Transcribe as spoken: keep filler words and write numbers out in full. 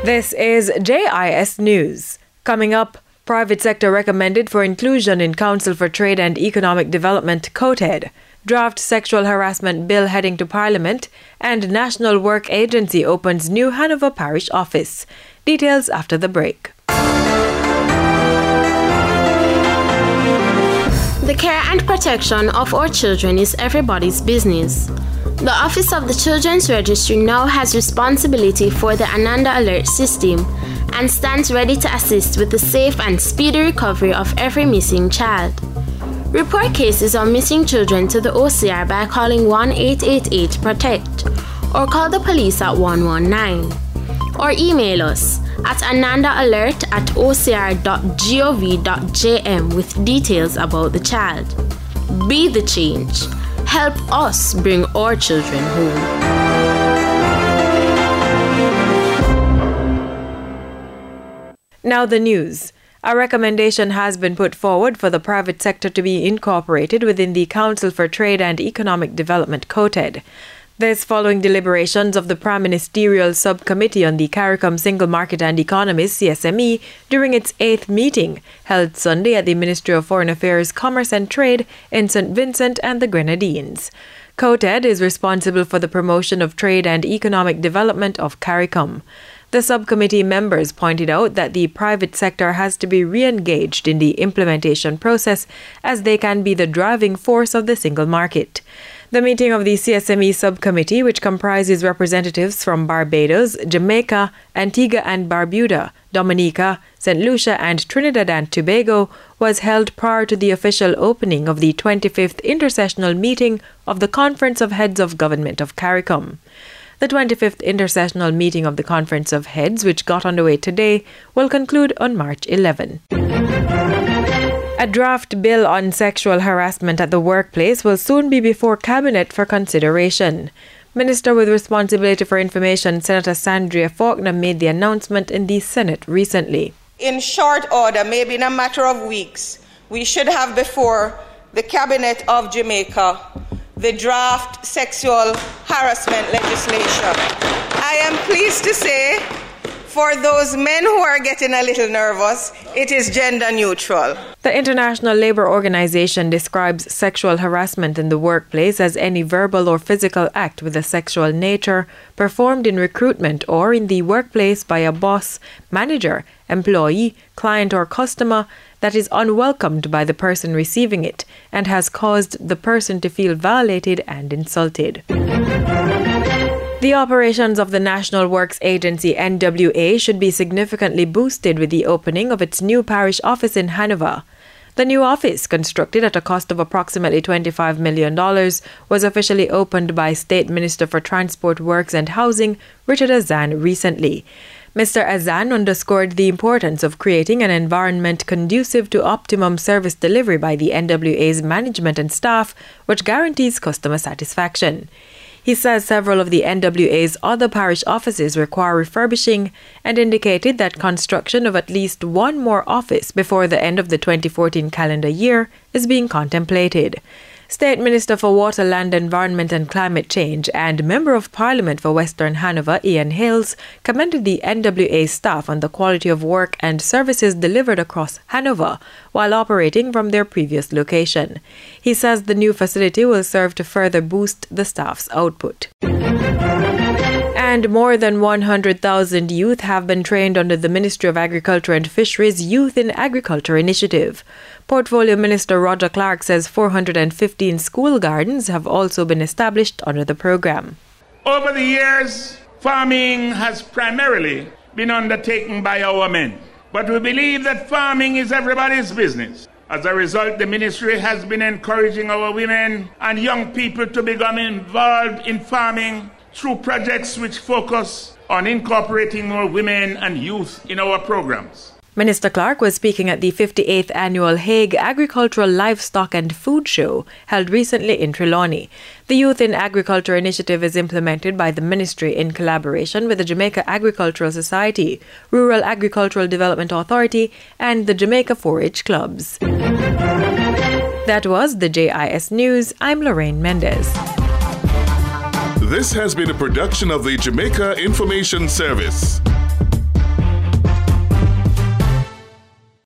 This is J I S News. Coming up, private sector recommended for inclusion in Council for Trade and Economic Development, COTED. Draft sexual harassment bill heading to Parliament, and National Work Agency opens new Hanover Parish office. Details after the break. The care and protection of our children is everybody's business. The Office of the Children's Registry now has responsibility for the Ananda Alert system and stands ready to assist with the safe and speedy recovery of every missing child. Report cases of missing children to the O C R by calling one eight eight eight PROTECT or call the police at one one nine. Or email us at anandaalert at o c r dot gov dot j m with details about the child. Be the change. Help us bring our children home. Now the news. A recommendation has been put forward for the private sector to be incorporated within the Council for Trade and Economic Development, COTED. This following deliberations of the Prime Ministerial Subcommittee on the CARICOM Single Market and Economies C S M E during its eighth meeting, held Sunday at the Ministry of Foreign Affairs, Commerce and Trade in Saint Vincent and the Grenadines. COTED is responsible for the promotion of trade and economic development of CARICOM. The subcommittee members pointed out that the private sector has to be re-engaged in the implementation process as they can be the driving force of the single market. The meeting of the C S M E subcommittee, which comprises representatives from Barbados, Jamaica, Antigua and Barbuda, Dominica, Saint Lucia and Trinidad and Tobago, was held prior to the official opening of the twenty-fifth intersessional meeting of the Conference of Heads of Government of CARICOM. The twenty-fifth intersessional meeting of the Conference of Heads, which got underway today, will conclude on March eleventh. A draft bill on sexual harassment at the workplace will soon be before Cabinet for consideration. Minister with responsibility for information, Senator Sandria Faulkner, made the announcement in the Senate recently. In short order, maybe in a matter of weeks, we should have before the Cabinet of Jamaica the draft sexual harassment legislation. I am pleased to say, for those men who are getting a little nervous, it is gender neutral. The International Labour Organization describes sexual harassment in the workplace as any verbal or physical act with a sexual nature performed in recruitment or in the workplace by a boss, manager, employee, client or customer that is unwelcomed by the person receiving it and has caused the person to feel violated and insulted. The operations of the National Works Agency N W A should be significantly boosted with the opening of its new parish office in Hanover. The new office, constructed at a cost of approximately twenty-five million dollars, was officially opened by State Minister for Transport, Works and Housing, Richard Azan, recently. Mister Azan underscored the importance of creating an environment conducive to optimum service delivery by the N W A's management and staff, which guarantees customer satisfaction. He says several of the N W A's other parish offices require refurbishing and indicated that construction of at least one more office before the end of the twenty fourteen calendar year is being contemplated. State Minister for Water, Land, Environment and Climate Change and Member of Parliament for Western Hanover, Ian Hales, commended the N W A staff on the quality of work and services delivered across Hanover while operating from their previous location. He says the new facility will serve to further boost the staff's output. And more than one hundred thousand youth have been trained under the Ministry of Agriculture and Fisheries Youth in Agriculture Initiative. Portfolio Minister Roger Clark says four hundred fifteen school gardens have also been established under the program. Over the years, farming has primarily been undertaken by our men. But we believe that farming is everybody's business. As a result, the ministry has been encouraging our women and young people to become involved in farming through projects which focus on incorporating more women and youth in our programs. Minister Clark was speaking at the fifty-eighth Annual Hague Agricultural Livestock and Food Show held recently in Trelawney. The Youth in Agriculture initiative is implemented by the ministry in collaboration with the Jamaica Agricultural Society, Rural Agricultural Development Authority, and the Jamaica four H Clubs. That was the J I S News. I'm Lorraine Mendez. This has been a production of the Jamaica Information Service.